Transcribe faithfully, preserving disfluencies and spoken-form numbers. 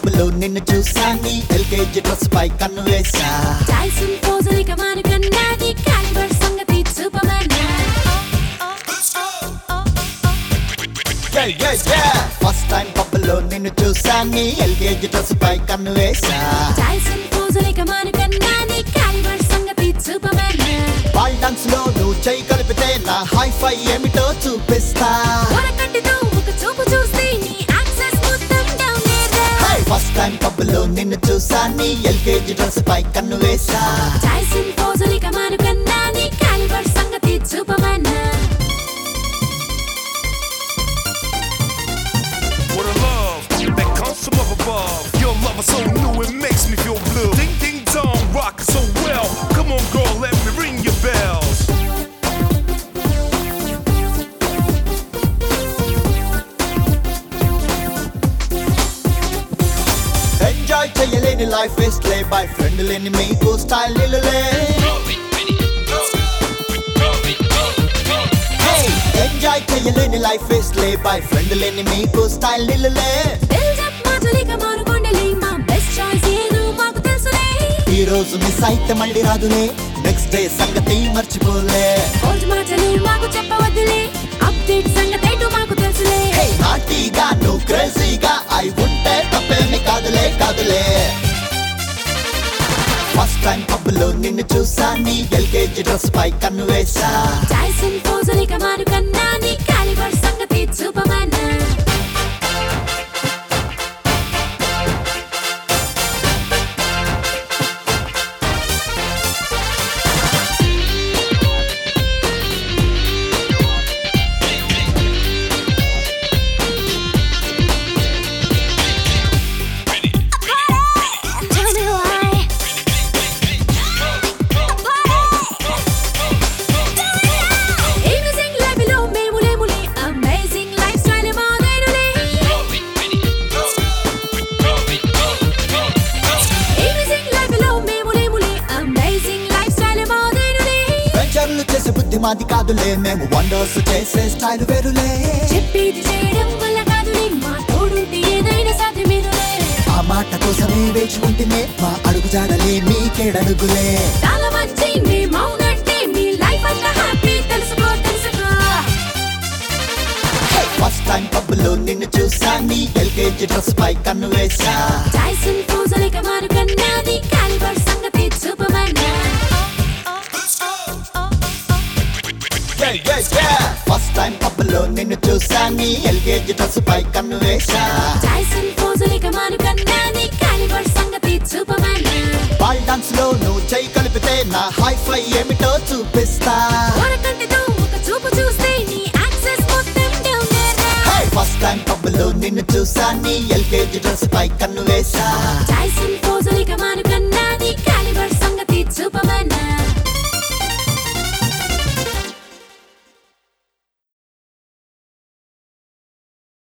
Pub లో నిన్ను చూసాని LKG dress పై కన్ను వేసా టైసన్ పోజలిక మానుకన్నాది కాలిబర్ సంగతి సూపర్మన్ ఫస్ట్ టైం పబ్ లో నిన్ను చూసాని ఎల్కేజీ డ్రెస్ పై కన్ను వేసా టైసన్ పోజలిక మానుకన్నాది కాలిబర్ సంగతి సూపర్మన్ బాల్ డాన్స్ లో నువ్వు చెయ్యి కలిపితే నా హై ఫై ఏమిటో చూపిస్తా వరకట్టితో ఒక చూపు చూస్తే నీ యాక్సెస్ మొత్తం డౌన్ రే ఫస్ట్ టైం పబ్ లో నిన్ను చూసాని ఎల్కేజీ డ్రెస్ పై కన్ను వేసా టైసన్ పోజలిక మానుకన్నాది కాలిబర్ సంగతి superman What a love that comes from up above. Your love is so new, it makes me feel blue. Ding ding dong, rockin' so well. Come on, girl, let me ring your bells. Enjoy చేయలేని life waste లే bye friend లేని మీకు style నిలులే enjoy చేయలేని life waste లే bye friend లేని మీకు style నిలులే బిల్డ్ అప్ మాటలిక మానుకొండలే మా బెస్ట్ చాయిస్ ఏదో మాకు తెలుసులే ఈ రోజు మిస్ అయితే మళ్ళీ రాదులే నెక్స్ట్ డే సంగతి మర్చిపోలే ఓల్డ్ మాటలు మాకు చెప్పవద్దులే అప్డేట్ సంగతి ఏంటో మాకు తెలుసులే నాటీగా నువ్వు క్రేజీగా అయి ఉంటే తప్పేమి కాదులే కాదులే ఫస్ట్ టైం పబ్ లో నిన్ను చూసాని ఎల్కేజీ డ్రెస్ పై కన్ను వేసా టైసన్ పోజలిక మానుకన్నాది కాలిబర్ సంగతి సూపర్మన్ చేసే బుద్ధి మాది కాదులే మేము వండర్స్ చేసే స్టైల్ వేరులే చెప్పేది చేయడం వల్ల కాదులే మా తోడుంటే ఏదైనా సాధ్యమేనులే ఆ మాట కోసమే వేచి ఉంటేనే మా అడుగు జాడలే మీకేడడుగులే చాలా మంచి మీ మౌనంటే మీ లైఫ్ అంతా హ్యాపీ తెలుసుకో తెలుసుకో ఫస్ట్ టైం పబ్ లో నిన్ను చూసాని ఎల్కేజీ డ్రెస్ పై కన్ను వేసా టైసన్ పోజలిక మానుకన్నాది కాలిబర్ సంగతి సూపర్మన్ ఫస్ట్ టైం పబ్ లో నిన్ను చూసాని ఎల్కేజీ డ్రెస్ పై కన్ను వేసా టైసన్ పోజలిక మానుకన్నాది కాలిబర్ సంగతి సూపర్మన్ బాల్ డాన్స్ లో నువ్వు చెయ్యి కలిపితే నా హై ఫై ఏమిటో చూపిస్తా వరకంటితో ఒక చూపు చూస్తే నీ యాక్సెస్ మొత్తం డౌన్ రే ఫస్ట్ టైం పబ్ లో నిన్ను చూసాని ఎల్కేజీ డ్రెస్ పై కన్ను వేసా టైసన్ పోజలిక మానుకన్నాది